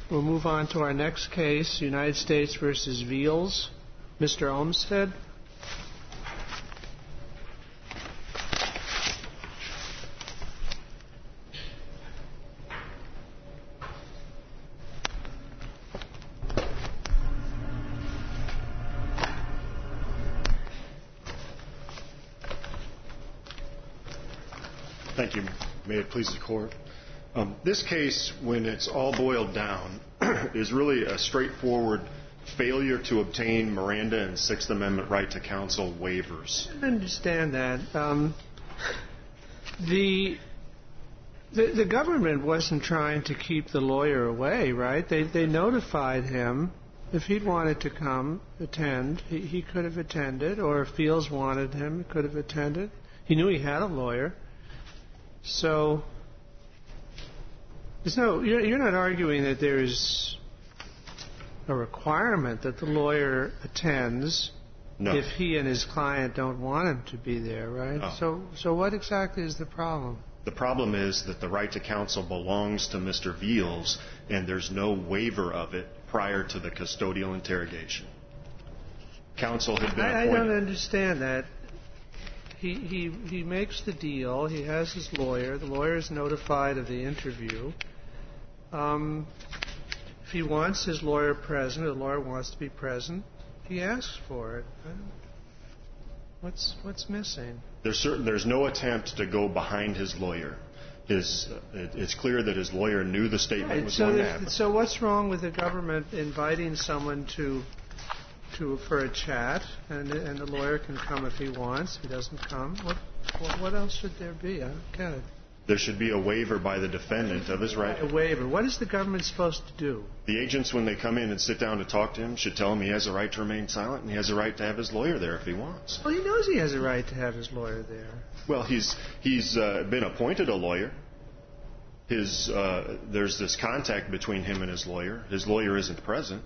We'll move on to our next case, United States versus Veals. Mr. Olmsted. Thank you. May it please the Court. This case, when it's all boiled down, is really a straightforward failure to obtain Miranda and Sixth Amendment right to counsel waivers. I understand that. The government wasn't trying to keep the lawyer away, right? They notified him. If he'd wanted to come attend, he could have attended, or if Veals wanted him, he could have attended. He knew he had a lawyer. So you're not arguing that there's a requirement that the lawyer attends if he and his client don't want him to be there, right? No. So what exactly is the problem? The problem is that the right to counsel belongs to Mr. Veals, and there's no waiver of it prior to the custodial interrogation. Counsel had been appointed. I don't understand that. He makes the deal. He has his lawyer. The lawyer is notified of the interview. If he wants his lawyer present, or the lawyer wants to be present, he asks for it. What's missing? There's no attempt to go behind his lawyer. It's clear that his lawyer knew the statement was going to happen. So what's wrong with the government inviting someone for a chat, and the lawyer can come if he wants? If he doesn't come, what else should there be? I don't get it. There should be a waiver by the defendant of his right. A waiver. What is the government supposed to do? The agents, when they come in and sit down to talk to him, should tell him he has a right to remain silent and he has a right to have his lawyer there if he wants. Well, he knows he has a right to have his lawyer there. Well, he's been appointed a lawyer. There's this contact between him and his lawyer. His lawyer isn't present.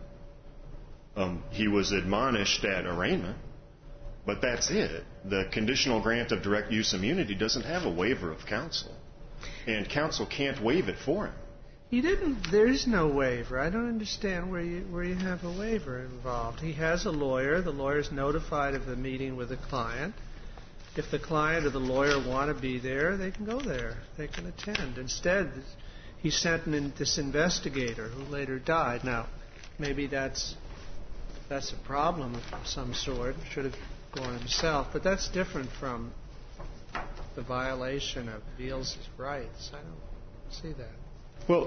He was admonished at arraignment, but that's it. The conditional grant of direct use immunity doesn't have a waiver of counsel, and counsel can't waive it for him. There is no waiver. I don't understand where you have a waiver involved. He has a lawyer. The lawyer is notified of the meeting with the client. If the client or the lawyer want to be there, they can go there. They can attend. Instead, he sent in this investigator who later died. Now, maybe that's a problem of some sort. Should have gone himself. But that's different from the violation of Veals' rights. I don't see that. Well,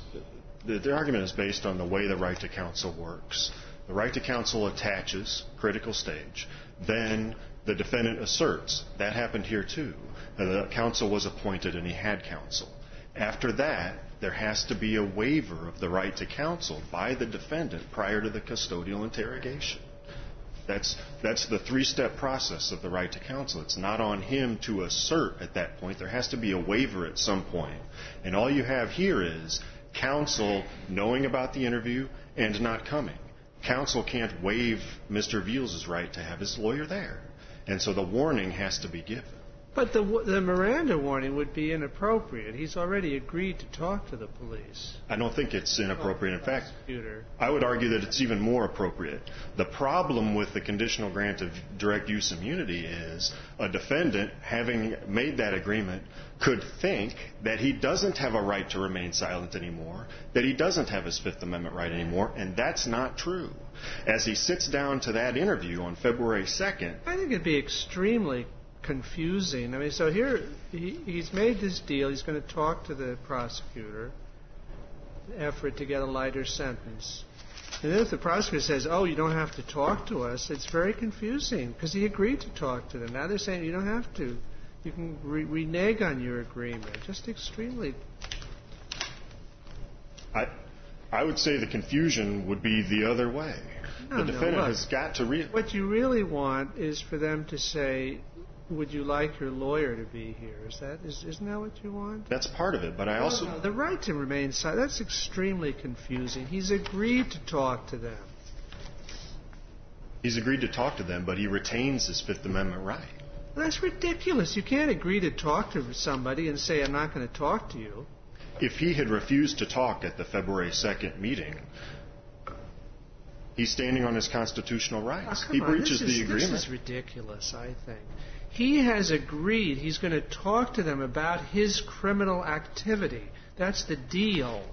the argument is based on the way the right to counsel works. The right to counsel attaches, critical stage. Then the defendant asserts. That happened here, too. The counsel was appointed and he had counsel. After that, there has to be a waiver of the right to counsel by the defendant prior to the custodial interrogation. That's the three-step process of the right to counsel. It's not on him to assert at that point. There has to be a waiver at some point. And all you have here is counsel knowing about the interview and not coming. Counsel can't waive Mr. Veals' right to have his lawyer there. And so the warning has to be given. But the Miranda warning would be inappropriate. He's already agreed to talk to the police. I don't think it's inappropriate. In fact, I would argue that it's even more appropriate. The problem with the conditional grant of direct use immunity is a defendant, having made that agreement, could think that he doesn't have a right to remain silent anymore, that he doesn't have his Fifth Amendment right anymore, and that's not true. As he sits down to that interview on February 2nd... I think it'd be extremely confusing. I mean, so here he's made this deal. He's going to talk to the prosecutor, effort to get a lighter sentence. And then if the prosecutor says, "Oh, you don't have to talk to us," it's very confusing because he agreed to talk to them. Now they're saying you don't have to. You can renege on your agreement. Just extremely. I would say the confusion would be the other way. The defendant has got to read. What you really want is for them to say, "Would you like your lawyer to be here?" Isn't that what you want? That's part of it, but I also... No, the right to remain silent, that's extremely confusing. He's agreed to talk to them. He's agreed to talk to them, but he retains his Fifth Amendment right. Well, that's ridiculous. You can't agree to talk to somebody and say, "I'm not going to talk to you." if he had refused to talk at the February 2nd meeting, he's standing on his constitutional rights. He breaches the agreement. This is ridiculous, I think. He has agreed he's going to talk to them about his criminal activity. That's the deal.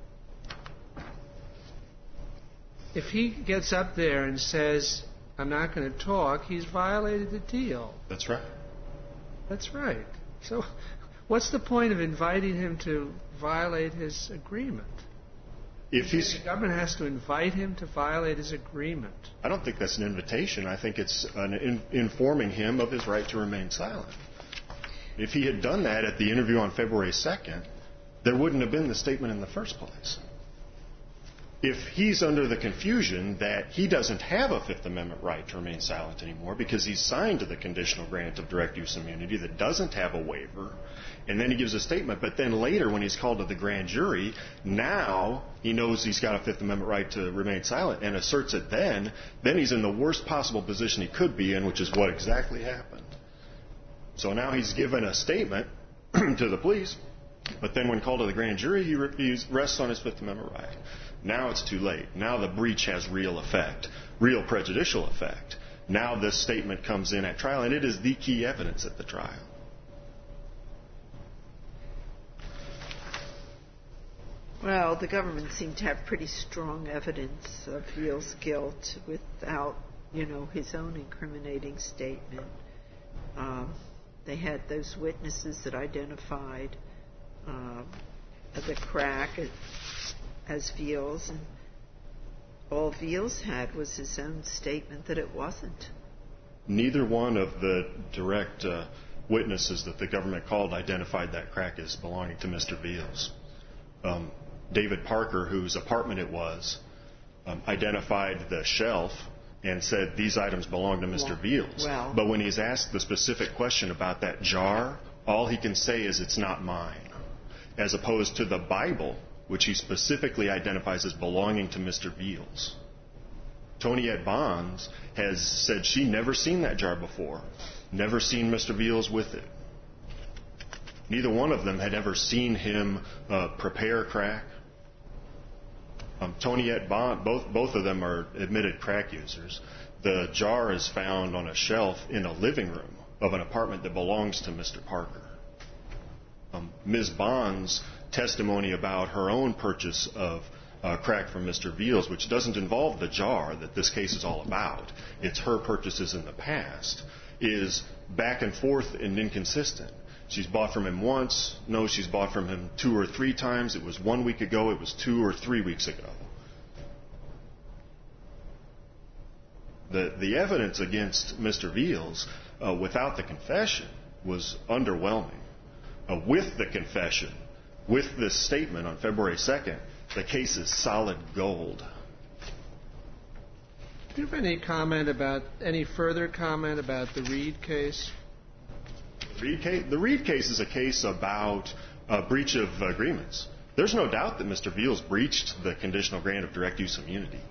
If he gets up there and says, I'm not going to talk, he's violated the deal. That's right. That's right. So what's the point of inviting him to violate his agreement? If the government has to invite him to violate his agreement. I don't think that's an invitation. I think it's informing him of his right to remain silent. If he had done that at the interview on February 2nd, there wouldn't have been the statement in the first place. If he's under the confusion that he doesn't have a Fifth Amendment right to remain silent anymore because he's signed to the conditional grant of direct use immunity that doesn't have a waiver, and then he gives a statement, but then later when he's called to the grand jury, now he knows he's got a Fifth Amendment right to remain silent and asserts it then he's in the worst possible position he could be in, which is what exactly happened. So now he's given a statement to the police, but then when called to the grand jury, he rests on his Fifth Amendment right. Now it's too late. Now the breach has real effect, real prejudicial effect. Now this statement comes in at trial, and it is the key evidence at the trial. Well, the government seemed to have pretty strong evidence of Veal's guilt without, his own incriminating statement. They had those witnesses that identified the crack as Veal's, and all Veal's had was his own statement that it wasn't. Neither one of the direct witnesses that the government called identified that crack as belonging to Mr. Veal's. David Parker, whose apartment it was, identified the shelf and said these items belong to Mr. Veal's. Well, but when he's asked the specific question about that jar, all he can say is it's not mine, as opposed to the Bible, which he specifically identifies as belonging to Mr. Veal's. Toniette Bonds has said she never seen that jar before, never seen Mr. Veal's with it. Neither one of them had ever seen him prepare crack. Toniette Bond, both of them are admitted crack users. The jar is found on a shelf in a living room of an apartment that belongs to Mr. Parker. Ms. Bond's testimony about her own purchase of crack from Mr. Veal's, which doesn't involve the jar that this case is all about, it's her purchases in the past, is back and forth and inconsistent. She's bought from him once. No, she's bought from him 2 or 3 times. It was 1 week ago. It was 2 or 3 weeks ago. The evidence against Mr. Veal's without the confession was underwhelming. With the confession, with this statement on February 2nd, the case is solid gold. Do you have any further comment about the Reed case? The Reed case is a case about a breach of agreements. There's no doubt that Mr. Veal's breached the conditional grant of direct use immunity.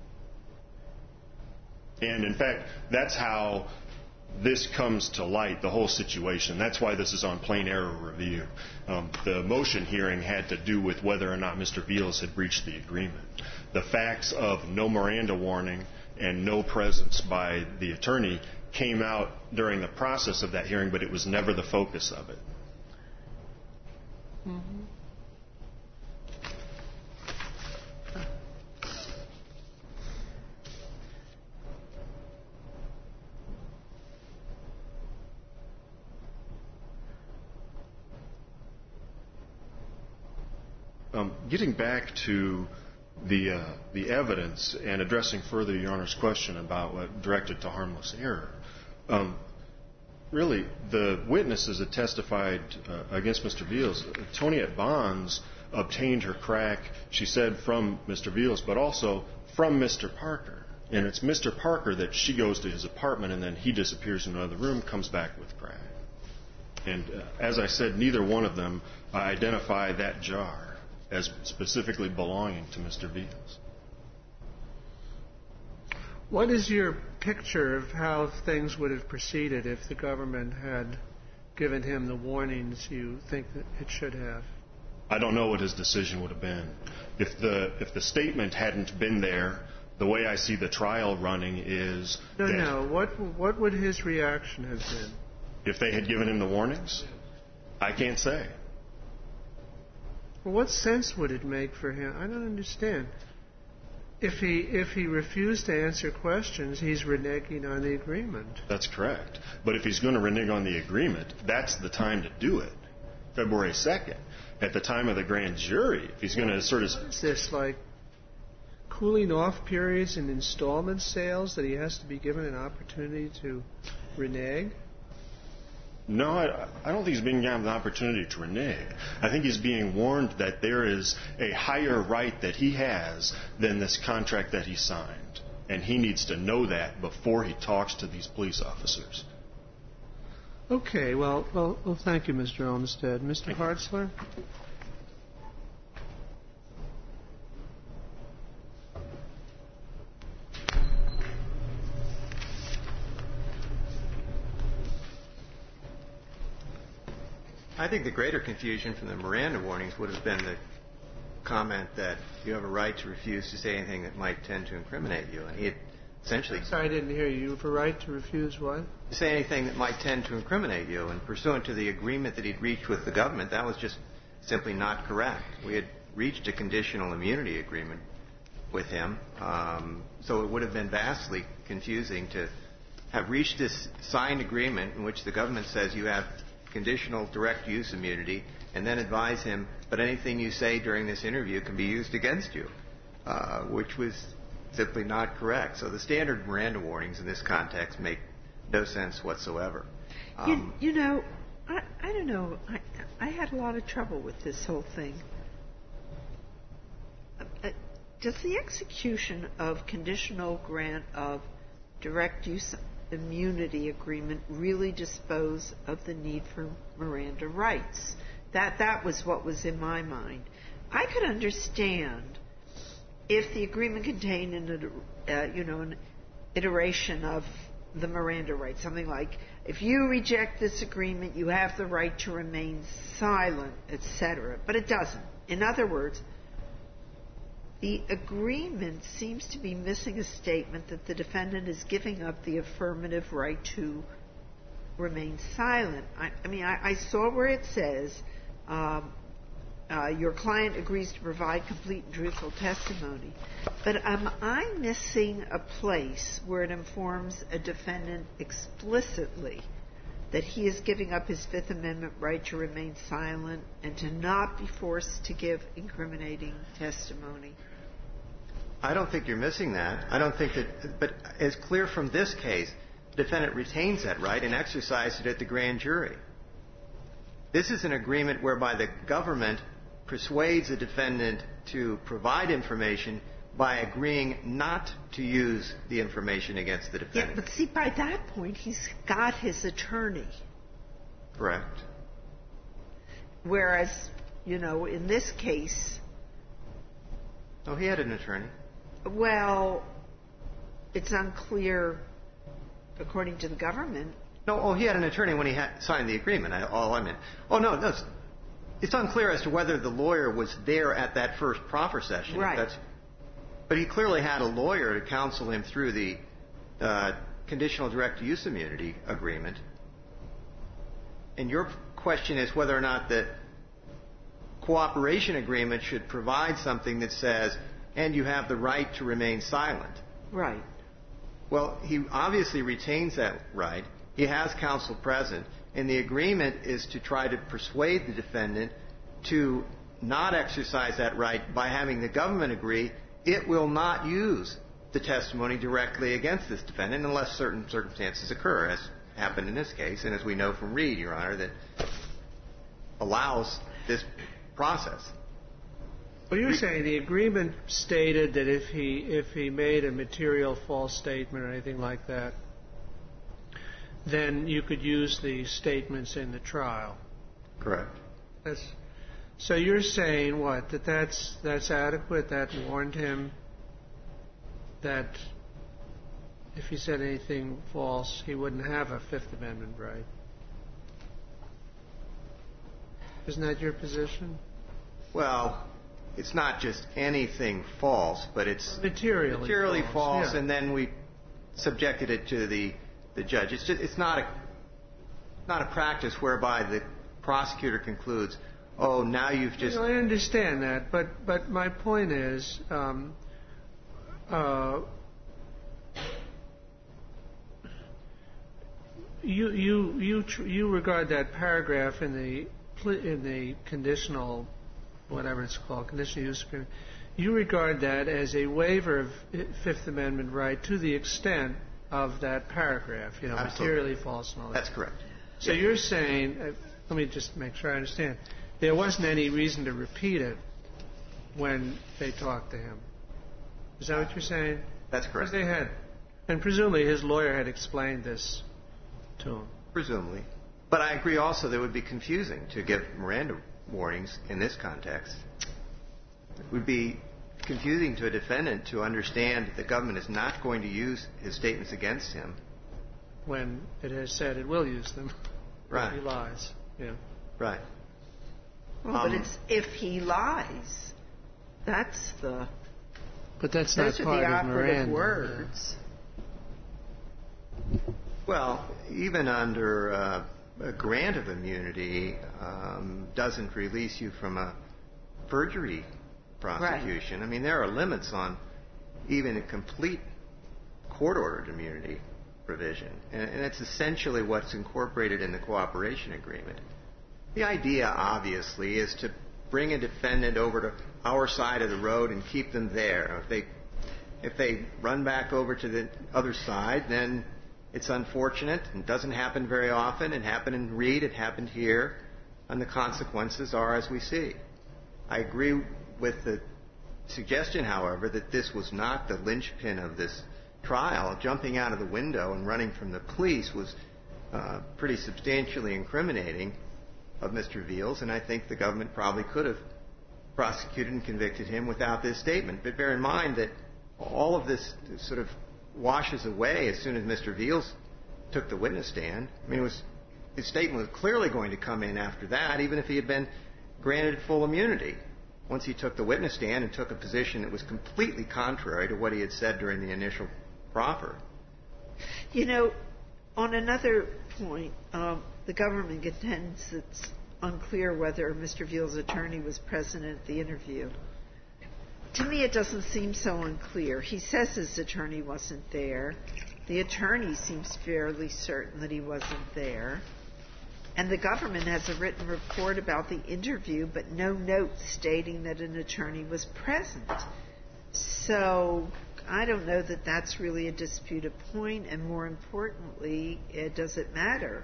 And in fact, that's how this comes to light, the whole situation. That's why this is on plain error review. The motion hearing had to do with whether or not Mr. Veal's had breached the agreement. The facts of no Miranda warning and no presence by the attorney came out during the process of that hearing, but it was never the focus of it. Mm-hmm. Getting back to the evidence and addressing further Your Honor's question about what directed to harmless error, really the witnesses that testified against Mr. Veal's, Toniette Bonds obtained her crack, she said, from Mr. Veal's, but also from Mr. Parker. And it's Mr. Parker that she goes to his apartment and then he disappears in another room, comes back with crack. And as I said, neither one of them identify that jar as specifically belonging to Mr. Veal's. What is your picture of how things would have proceeded if the government had given him the warnings you think that it should have? I don't know what his decision would have been. If the statement hadn't been there, the way I see the trial running is No. What would his reaction have been? If they had given him the warnings? I can't say. Well, what sense would it make for him? I don't understand. If he refused to answer questions, he's reneging on the agreement. That's correct. But if he's going to renege on the agreement, that's the time to do it. February 2nd, at the time of the grand jury, if he's going to sort of... What is this, like cooling off periods in installment sales that he has to be given an opportunity to renege? No, I don't think he's being given the opportunity to renege. I think he's being warned that there is a higher right that he has than this contract that he signed. And he needs to know that before he talks to these police officers. Okay, well, thank you, Mr. Olmsted. Mr. Hartzler? I think the greater confusion from the Miranda warnings would have been the comment that you have a right to refuse to say anything that might tend to incriminate you. And he had essentially... Sorry, I didn't hear you. You have a right to refuse what? To say anything that might tend to incriminate you. And pursuant to the agreement that he'd reached with the government, that was just simply not correct. We had reached a conditional immunity agreement with him. So it would have been vastly confusing to have reached this signed agreement in which the government says you have conditional direct use immunity, and then advise him, but anything you say during this interview can be used against you, which was simply not correct. So the standard Miranda warnings in this context make no sense whatsoever. You know, I don't know. I had a lot of trouble with this whole thing. Does the execution of conditional grant of direct use immunity agreement really dispose of the need for Miranda rights? That was what was in my mind. I could understand if the agreement contained an iteration of the Miranda rights, something like, if you reject this agreement, you have the right to remain silent, etc. But it doesn't. In other words, the agreement seems to be missing a statement that the defendant is giving up the affirmative right to remain silent. I saw where it says your client agrees to provide complete and truthful testimony. But am I missing a place where it informs a defendant explicitly that he is giving up his Fifth Amendment right to remain silent and to not be forced to give incriminating testimony? I don't think you're missing that. I don't think that, but it's clear from this case, the defendant retains that right and exercised it at the grand jury. This is an agreement whereby the government persuades the defendant to provide information by agreeing not to use the information against the defendant. Yeah, but see, by that point, he's got his attorney. Correct. Whereas, in this case... Oh, he had an attorney. Well, it's unclear, according to the government. No, he had an attorney when he signed the agreement. No, it's unclear as to whether the lawyer was there at that first proffer session. Right. But he clearly had a lawyer to counsel him through the conditional direct use immunity agreement. And your question is whether or not the cooperation agreement should provide something that says, and you have the right to remain silent. Right. Well, he obviously retains that right. He has counsel present. And the agreement is to try to persuade the defendant to not exercise that right by having the government agree it will not use the testimony directly against this defendant unless certain circumstances occur, as happened in this case, and as we know from Reed, Your Honor, that allows this process. Well, you're saying the agreement stated that if he made a material false statement or anything like that, then you could use the statements in the trial. Correct. So you're saying what? That's adequate? That warned him that if he said anything false, he wouldn't have a Fifth Amendment right? Isn't that your position? Well, it's not just anything false, but it's materially false, yeah. And then we subjected it to the judge. It's not a practice whereby the prosecutor concludes, oh, now you've just... I understand that, but my point is, you regard that paragraph in the conditional, whatever it's called, conditional use agreement, you regard that as a waiver of Fifth Amendment right to the extent of that paragraph, materially false and all that. That's correct. So you're saying, let me just make sure I understand, there wasn't any reason to repeat it when they talked to him. Is that what you're saying? That's correct. Because they had, and presumably his lawyer had explained this to him. Presumably. But I agree also that it would be confusing to give Miranda warnings in this context. It would be confusing to a defendant to understand that the government is not going to use his statements against him. When it has said it will use them. Right. If he lies. Yeah. Right. Well, but it's if he lies. That's the... But that's not part of Miranda. Those are the operative words. Yeah. Well, even under a grant of immunity doesn't release you from a perjury prosecution. Right. I mean, there are limits on even a complete court-ordered immunity provision. And it's essentially what's incorporated in the cooperation agreement. The idea, obviously, is to bring a defendant over to our side of the road and keep them there. If they run back over to the other side, then it's unfortunate and doesn't happen very often. It happened in Reed, it happened here, and the consequences are as we see. I agree with the suggestion, however, that this was not the linchpin of this trial. Jumping out of the window and running from the police was pretty substantially incriminating of Mr. Veals, and I think the government probably could have prosecuted and convicted him without this statement. But bear in mind that all of this sort of washes away as soon as Mr. Veals took the witness stand. I mean, his statement was clearly going to come in after that, even if he had been granted full immunity. Once he took the witness stand and took a position that was completely contrary to what he had said during the initial proffer. On another point, the government contends it's unclear whether Mr. Veals' attorney was present at the interview. To me, it doesn't seem so unclear. He says his attorney wasn't there. The attorney seems fairly certain that he wasn't there. And the government has a written report about the interview, but no note stating that an attorney was present. So I don't know that that's really a disputed point, and more importantly, does it matter?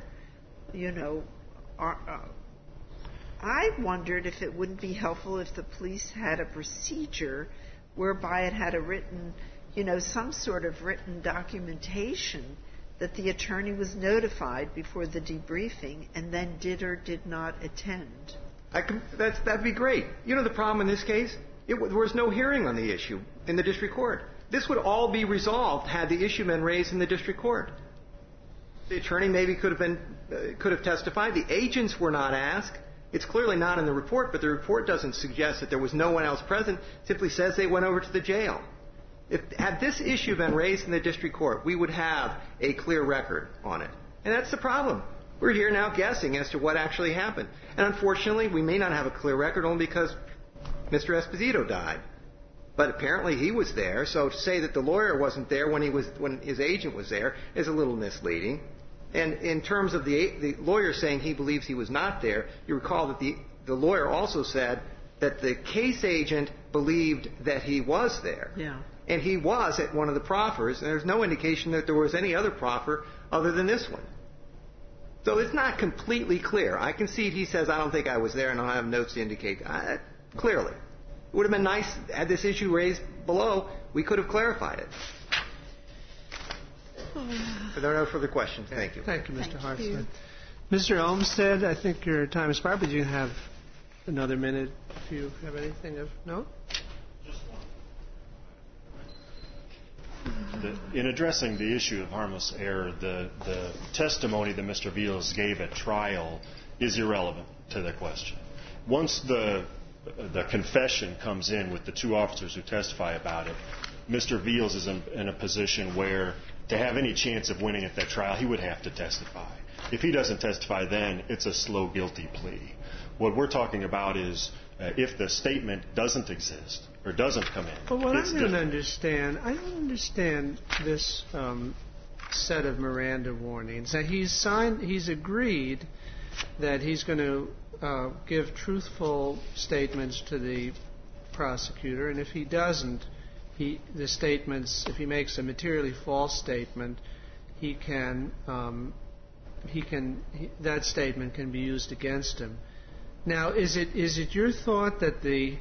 I wondered if it wouldn't be helpful if the police had a procedure whereby it had a written, some sort of written documentation that the attorney was notified before the debriefing and then did or did not attend. That'd be great. The problem in this case? There was no hearing on the issue in the district court. This would all be resolved had the issue been raised in the district court. The attorney maybe could have testified. The agents were not asked. It's clearly not in the report, but the report doesn't suggest that there was no one else present. It simply says they went over to the jail. Had this issue been raised in the district court, we would have a clear record on it. And that's the problem. We're here now guessing as to what actually happened. And unfortunately, we may not have a clear record only because Mr. Esposito died. But apparently he was there, so to say that the lawyer wasn't there when his agent was there is a little misleading. And in terms of the lawyer saying he believes he was not there, you recall that the lawyer also said that the case agent believed that he was there. Yeah. And he was at one of the proffers, and there's no indication that there was any other proffer other than this one. So it's not completely clear. I concede he says, I don't think I was there, and I don't have notes to indicate. Clearly. It would have been nice, had this issue raised below, we could have clarified it. If there are no further questions, thank you. Thank you, Mr. Hartsman. Mr. Olmstead, I think your time is expired, but you can have another minute if you have anything. No? In addressing the issue of harmless error, the testimony that Mr. Veals gave at trial is irrelevant to the question. Once the the confession comes in with the two officers who testify about it, Mr. Veals is in a position where to have any chance of winning at that trial, he would have to testify. If he doesn't testify then, it's a slow guilty plea. What we're talking about is if the statement doesn't exist or doesn't come in. But what I don't understand this set of Miranda warnings. That he's agreed that he's going to give truthful statements to the prosecutor, and if he doesn't, if he makes a materially false statement, that statement can be used against him. Now, is it your thought that the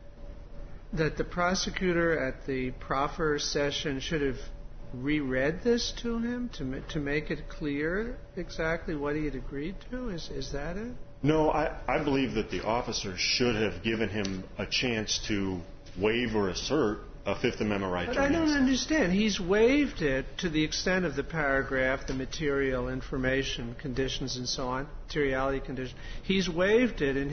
prosecutor at the proffer session should have reread this to him to make it clear exactly what he had agreed to? Is that it? No, I believe that the officer should have given him a chance to waive or assert a Fifth Amendment right to remain silent. But I don't understand. He's waived it to the extent of the paragraph, the material information conditions and so on, materiality conditions. He's waived it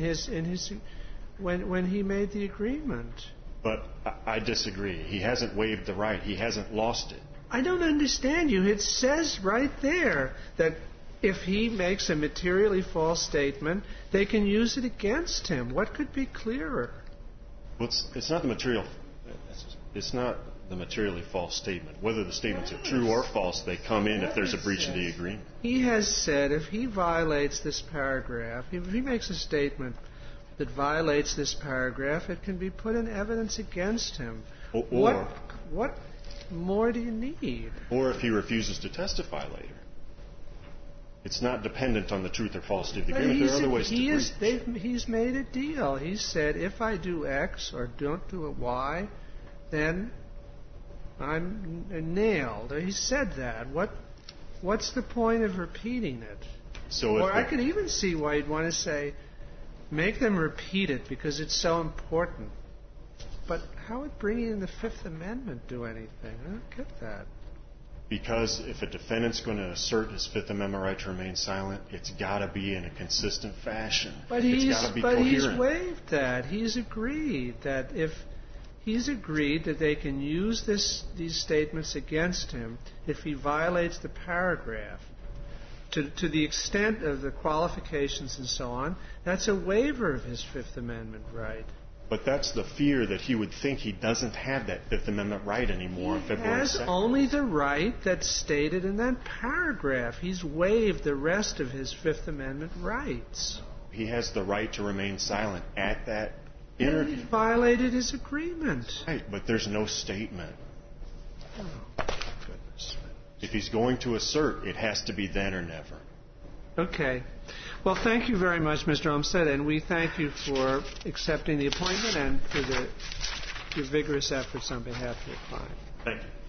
when he made the agreement. But I disagree. He hasn't waived the right. He hasn't lost it. I don't understand you. It says right there that if he makes a materially false statement, they can use it against him. What could be clearer? Well, it's not the material. It's not the materially false statement. Whether the statements are true or false, they come in if there's a breach of the agreement. He has said if he violates this paragraph, if he makes a statement that violates this paragraph, it can be put in evidence against him. Or what more do you need? Or if he refuses to testify later. It's not dependent on the truth or falsity of the agreement. There are other ways to breach. He's made a deal. He said, if I do X or don't do Y, then I'm nailed. He said that. What's the point of repeating it? Or I could even see why you'd want to say, make them repeat it because it's so important. But how would bringing in the Fifth Amendment do anything? I don't get that. Because if a defendant's going to assert his Fifth Amendment right to remain silent, it's got to be in a consistent fashion. It's got to be coherent. He's waived that. He's agreed that they can use these statements against him if he violates the paragraph. To the extent of the qualifications and so on, that's a waiver of his Fifth Amendment right. But that's the fear that he would think he doesn't have that Fifth Amendment right anymore on February 2nd. He has only the right that's stated in that paragraph. He's waived the rest of his Fifth Amendment rights. He has the right to remain silent at that interview. He violated his agreement. Right, but there's no statement. Oh, goodness. If he's going to assert, it has to be then or never. Okay. Well, thank you very much, Mr. Olmsted, and we thank you for accepting the appointment and for your vigorous efforts on behalf of your client. Thank you.